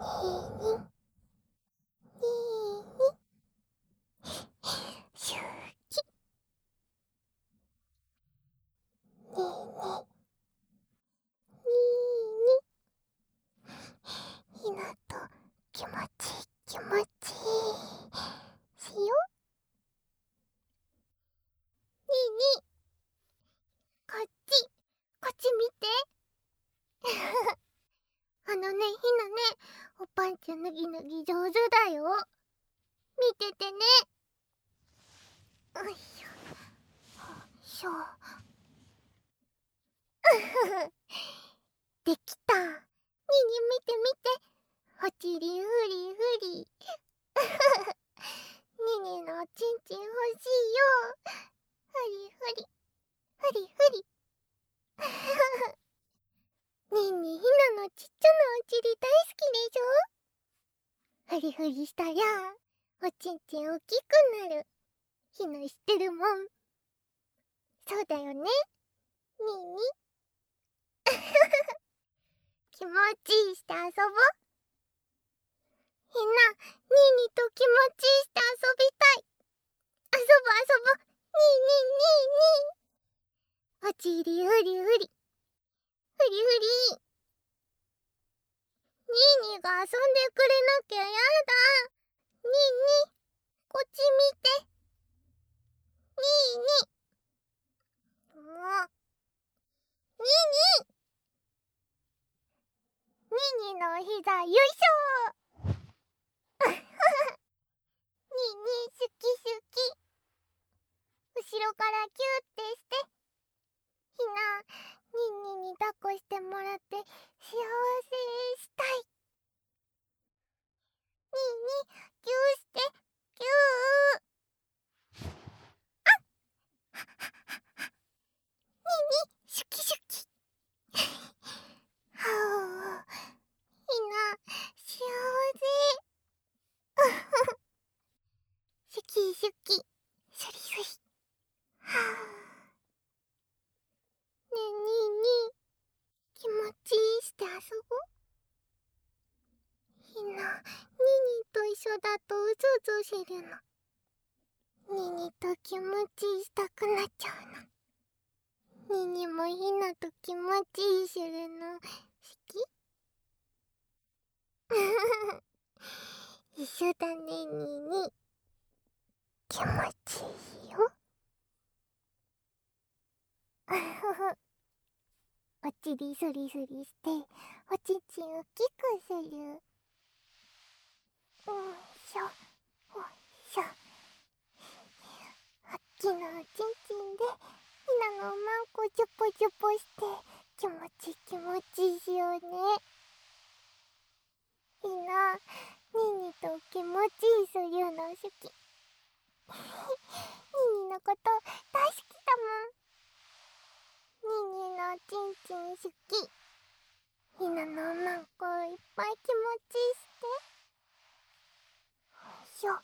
シュキ。にーにひなと気持ちいい気持ちいいしよ。にーこっち見て。ひなね、おパンツ脱ぎ上手だよ。見ててね。よいしょしょ。できた。見ておちりふりふり。のおちんちん欲しいよ。ふりふりふりふり。ひなのちっちゃなおちり大好きでしょ。ふりふりしたらおちんちん大きくなる。ひな知ってるもん。そうだよね。気持ちいいして遊ぼ。ひな、と気持ちいいして遊びたい。遊ぼ。おちりふりふり。ふりふり。が遊んでくれなきゃやだ。こっち見て。もう。のお膝よいしょ。好き。後ろからキューってして。ひな、に抱っこしてもらって幸せしたい。キューして、キュー。シュキシュキ。はぁ、ひな、幸せ。シュキシュキ、シュリシュリ。はぁ。気持ちいいして遊ぼ。ひな、と一緒だとうずうずするの。と気持ちいいしたくなっちゃうの。もひなと気持ちいいするの好き？一緒だね。気持ちいいよ。おちりすりすりしておちんちん大きくする。よいしょ。おっきなおちんちんでひなのおまんこチョポチョポして気持ちいいしよね。ひな、と気持ちいいするの好き。のこと大好きだもん。のおちんちん好き。ひなのおまんこいっぱい気持ちいいして。よいしょ。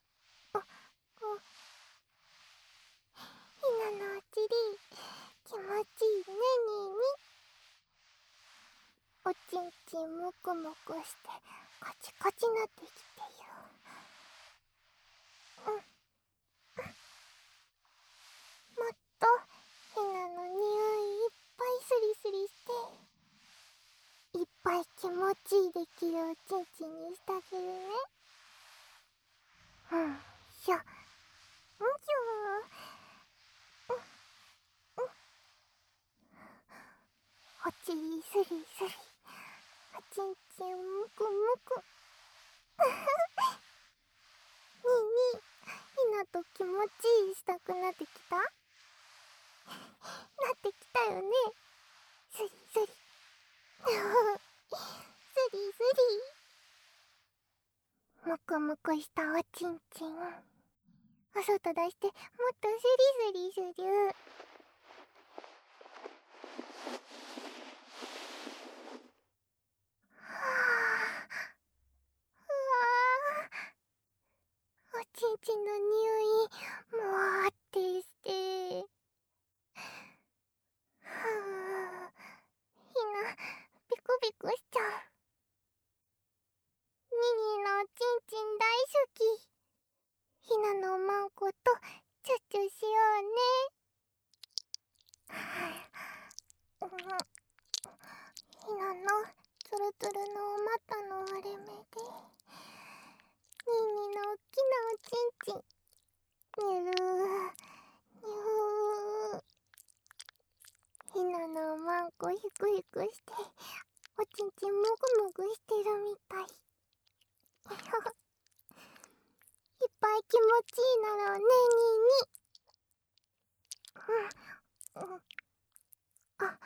ひなのおちり気持ちいいね。おちんちんむくむくしてカチカチなってきてよ。もっとひなの匂いいっぱいスリスリしていっぱい気持ちいいできるおちんちんにしてあげるね。しょ。おちりスリスリ。おちんちんむくむく。ひなと気持ちいいしたくなってきた？なってきたよね。スリスリ。スリスリ。むくむくしたおちんちんお外出してもっとスリスリする。おちんちんの匂いもわってして。ひなビクビクしちゃう。 ルツルのお股の割れ目でニーニーのおっきなおちんちんにゅるにゅー。ひなのおまんこひくひくしておちんちんもぐもぐしてるみたい。いっぱい気持ちいいなろうね、ニーニー。うん、あ、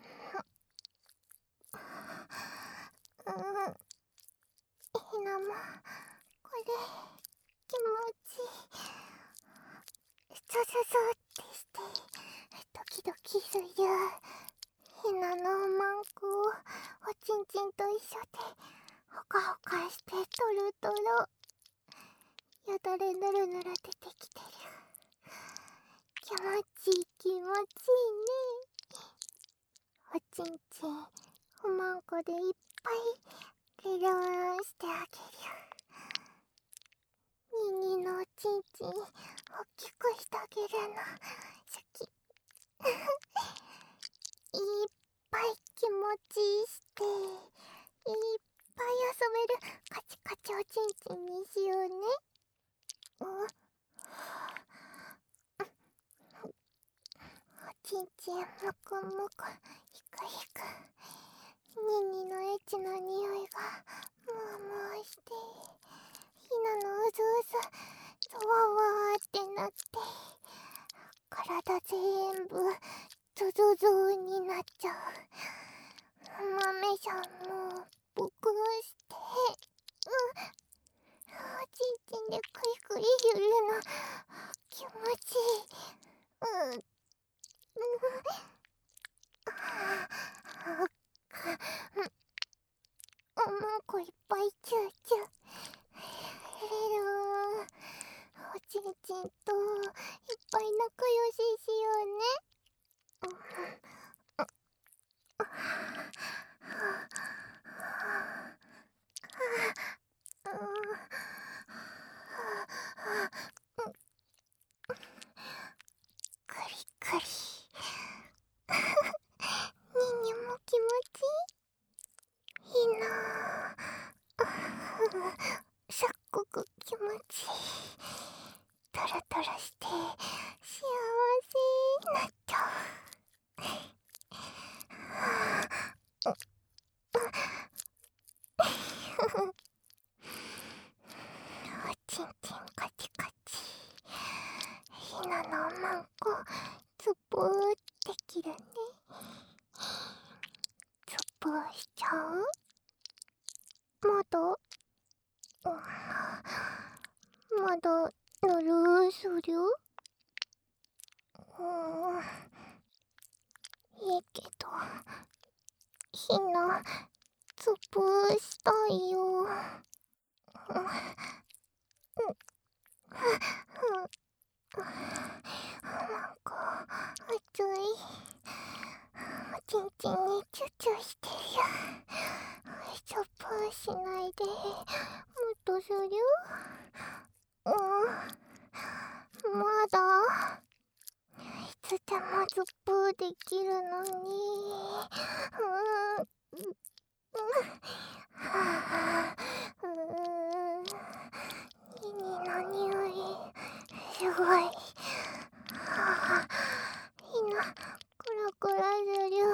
ひなもこれ気持ちいい。スススってしてドキドキする。ひなのおまんこをおちんちんと一緒でほかほかしてトロトロ。よだれぬるぬる出てきてる。気持ちいい気持ちいいね。おちんちんおまんこでいっぱいリラーンしてあげる。ニーニーのおちんちんおっきくしてあげるの。シャキいっぱい気持ちいいしていっぱい遊べるカチカチおちんちんにしようね。おちんちんむくむくひくひく。ニーニーのエッチな匂いがムワムワしてひなのうずうずゾワワーってなって体全部ゾゾゾになっちゃう。豆さんもぷくして、おちんちんでクイクイ揺るの気持ちいい。おまんこいっぱいチューチューおちんちんといっぱい仲良ししようね。クリクリニーニーも気持ちいいな。すっごく気持ちいい。トロトロして幸せになっちゃう。おちんちんカチカチ。ひなのおまんこつぷーってきるね。つぷーしちゃう？まだまだぬるーする？いいけどひなつぷーしたいよ。なんか暑い。おちんちんにチュチュしてるよ。スプーンしないでもっとする？まだいつでもスプーできるのに。ニニの匂いすごい。ひなクラクラする。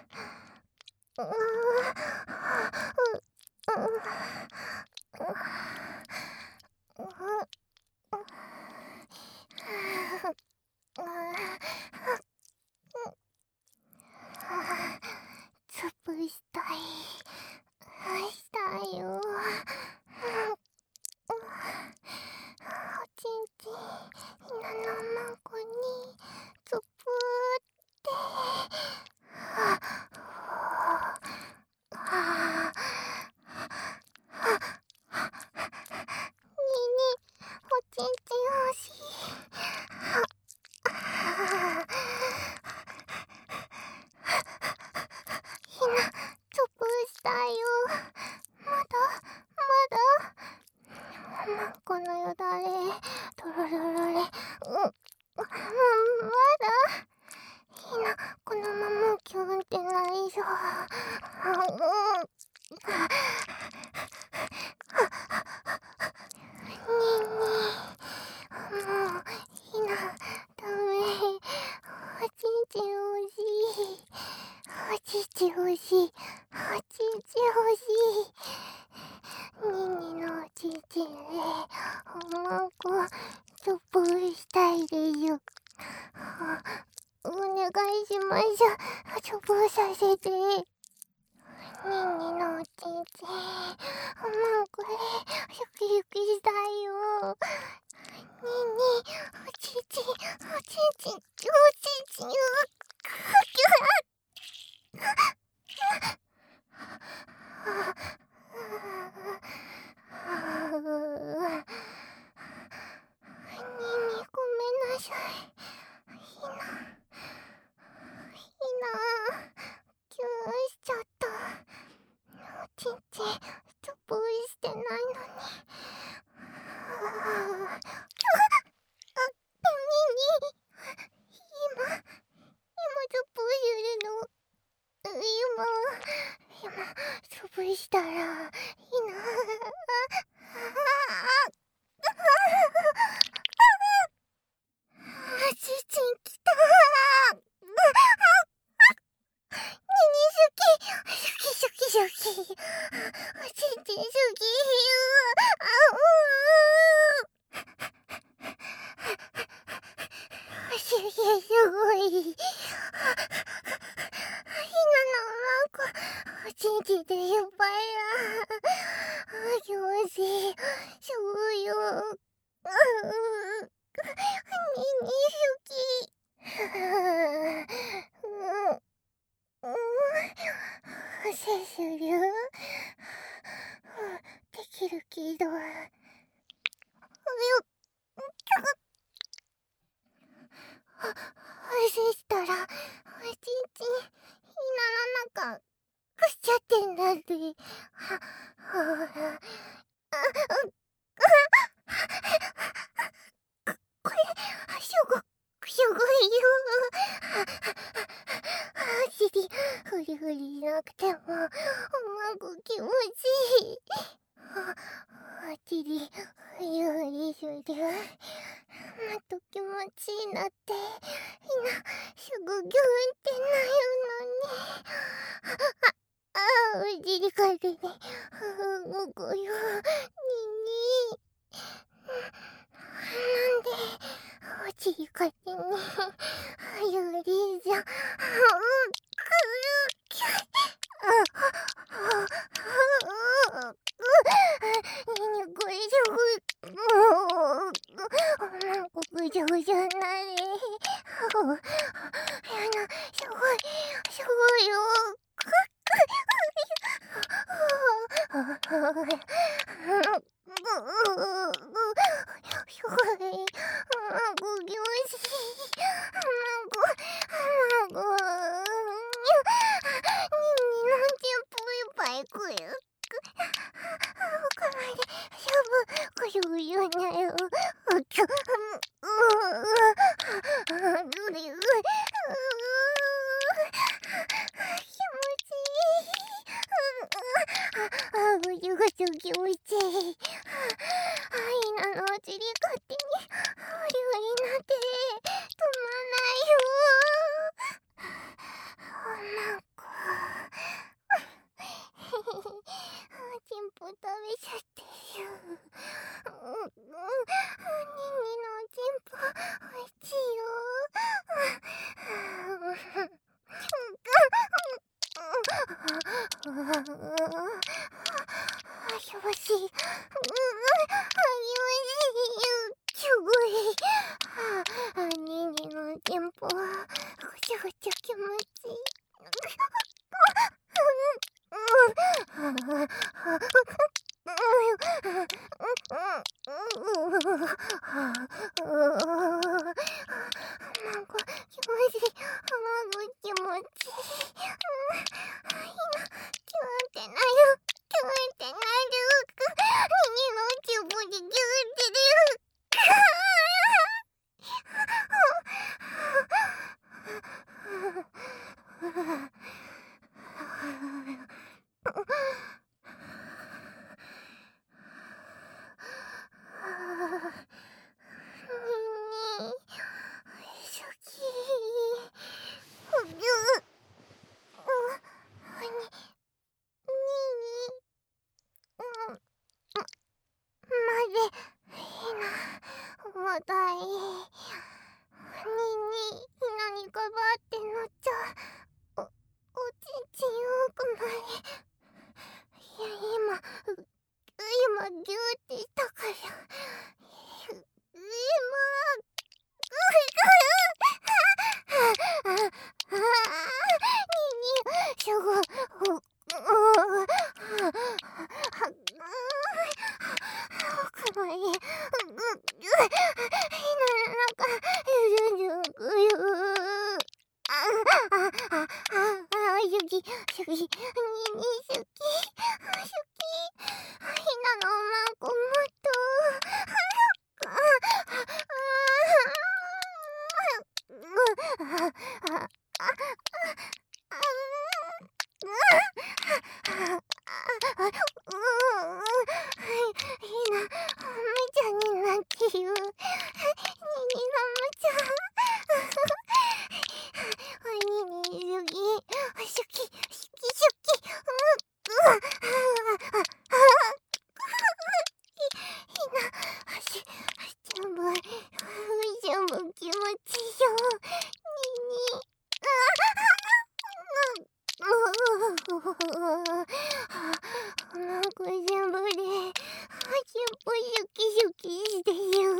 つぶしたいしたいよ。おちんちんひなのまんこにつぷーってににおちんちん欲しい。ひなつぶしたいよ。まだおまんこのよだれとろろろれ。まだひなこのままキュンってなりそう。 ひな、ダメ。おちんちん欲しい。おちんちん欲しい。おちんちん欲しい。ににのおちんちんで、おまんこ、チョップしたいでしょ。お願いします。チョップさせて。ににのおちんちん、おまんこで、シュキシュキしたいよ。にに、おちんちん、おちんちん、おちんちん、にに、ごめんなさい。ひな、キュンしちゃった。おちんちん、チョップしてないのに。今チョップするの。今、チョップしたら、ひな、おちんちんきた。シュキシュキシュキ。おちんちんシュキ。すごい。ひなのおまんこ、おちんちんでいっぱいだ。気持ちいい。すごいよ。にに好き。セするできるけど。そしたら、おちんちん、ひなの中、くしちゃってんだって。これ、すごいよ。ふりふりなくても、おまんこ気持ちいい。おちり、ふりふりする。もっと気持ちいいなって、ひな、すぐギュンってなるのに。おちりかけて、動くよ。にに。なんで、おちりかけに、ゆりじゃ、これじゃ、ぐじゃぐじゃなれ。すごいよ。気持ちいい。ひなのおちり勝手にフリフリなって止まんないよ。おまんこ。チンポ食べちゃってる。ににのおちんぽおいしいよ。気持ちいい。すごい。ににのおちんぽごちゃごちゃ気持ちいい。ににのおちんぽでギューって出る。 いや、今ギューってしたから。今すごい。かわいい。好き。にに好き。好き。ひなのおまんこもっと。ひな、おもちゃになってる。ににのおもちゃ。にに好き。好き。ひな、全部気持ちよ。にに。なんか全部で、全部シュキシュキしてる。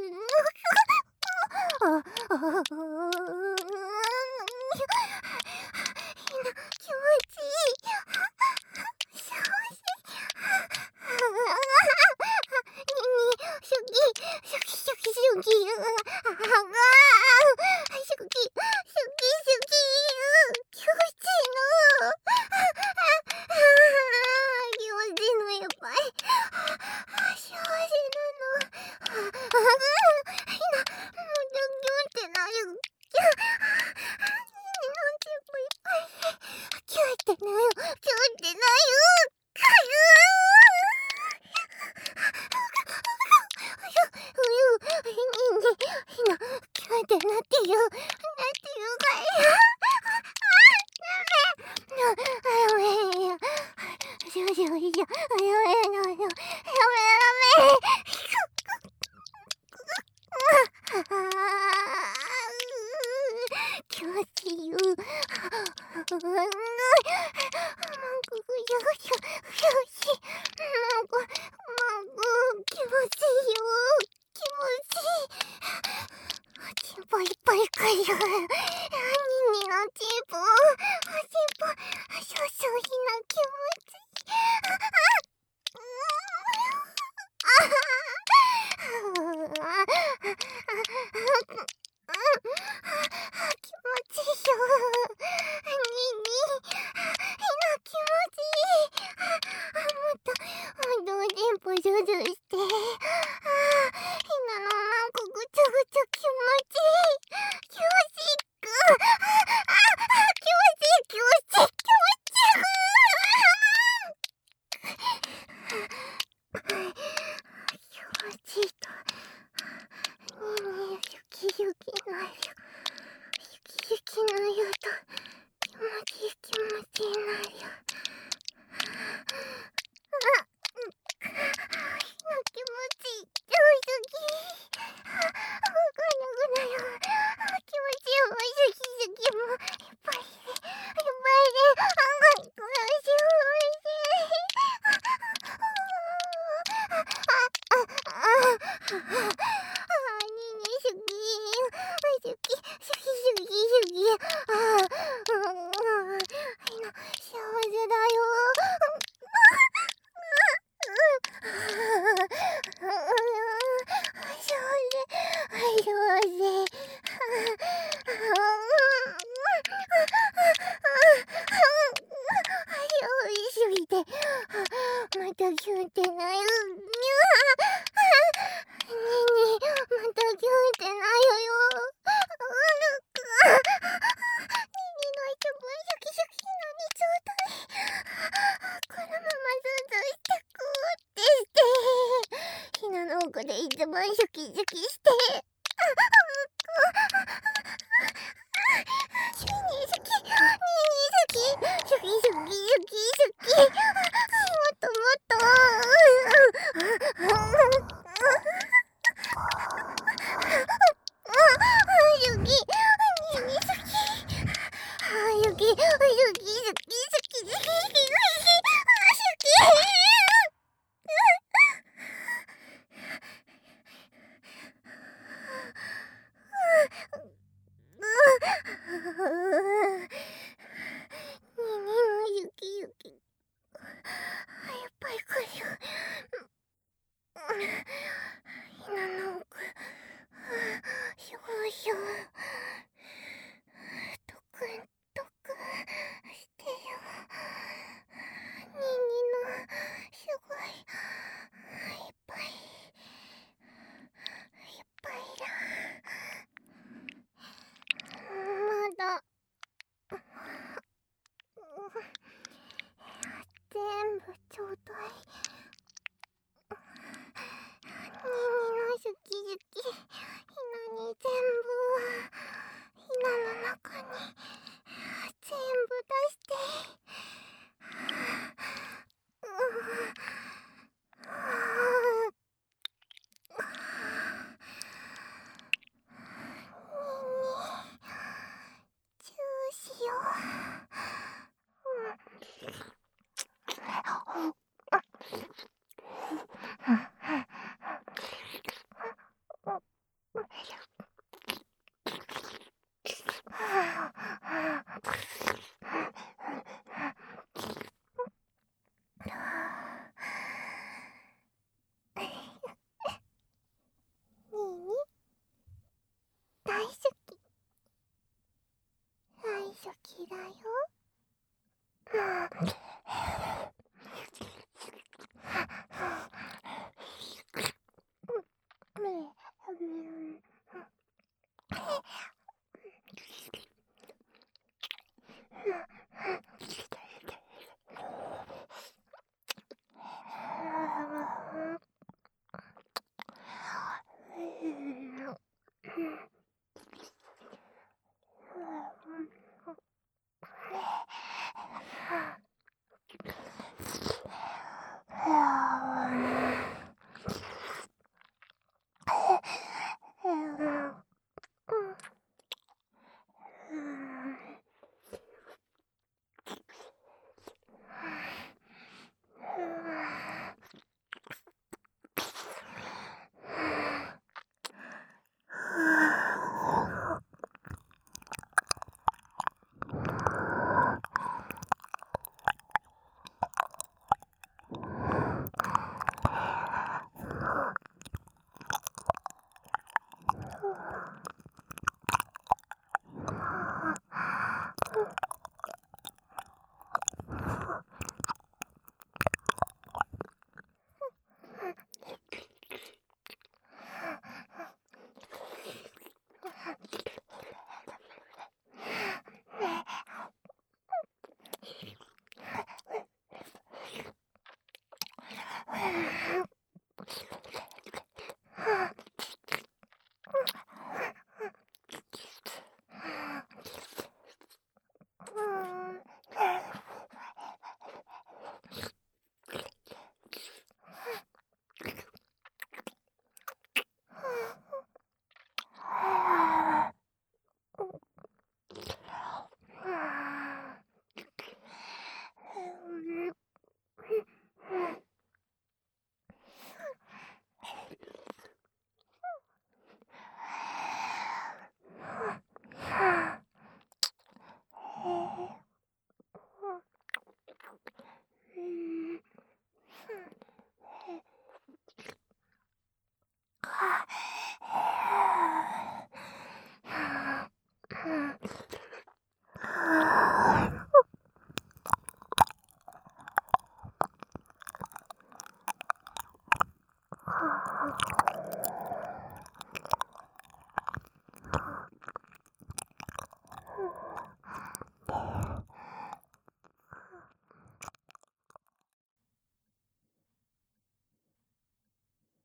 ひな、気持ちいい。幸せ。にに、シュキシュキシュキシュキ。気持ちいいの。気持ちいいのやっぱり。幸せなの。ひな、もうギュンってなる。なんていっぱい。キューってなる。キューってなる。ひな、キューってなってる。なってるから。気持ちいい。チンポいっぱいくる。ににのチンポ。少々ひな気持ちいい。気持ちいいよ。にに、ひな気持ちいい。もっとテンポ上々して。ひなのまんこぐちゃぐちゃ気持ちいい。気持ちいい。気持ちいい。雪の言うと気持ちいいなるよ。気持ちいい。上手き。わかんなくなる。気持ちいい。好きもいっぱいで。幸せだよ。またキュンってなる。またキュンってなるよ。一番シャキシャキなにちょうだい。このままずっとしてくってして。ひなの奥で一番シャキシャキして。シャキ。もっともっと。雪。 ちょうだい。ニニのシュキシュキ、ひなに全部、ひなの中に全部出して。チューしよニニ大好き、大好きだよ。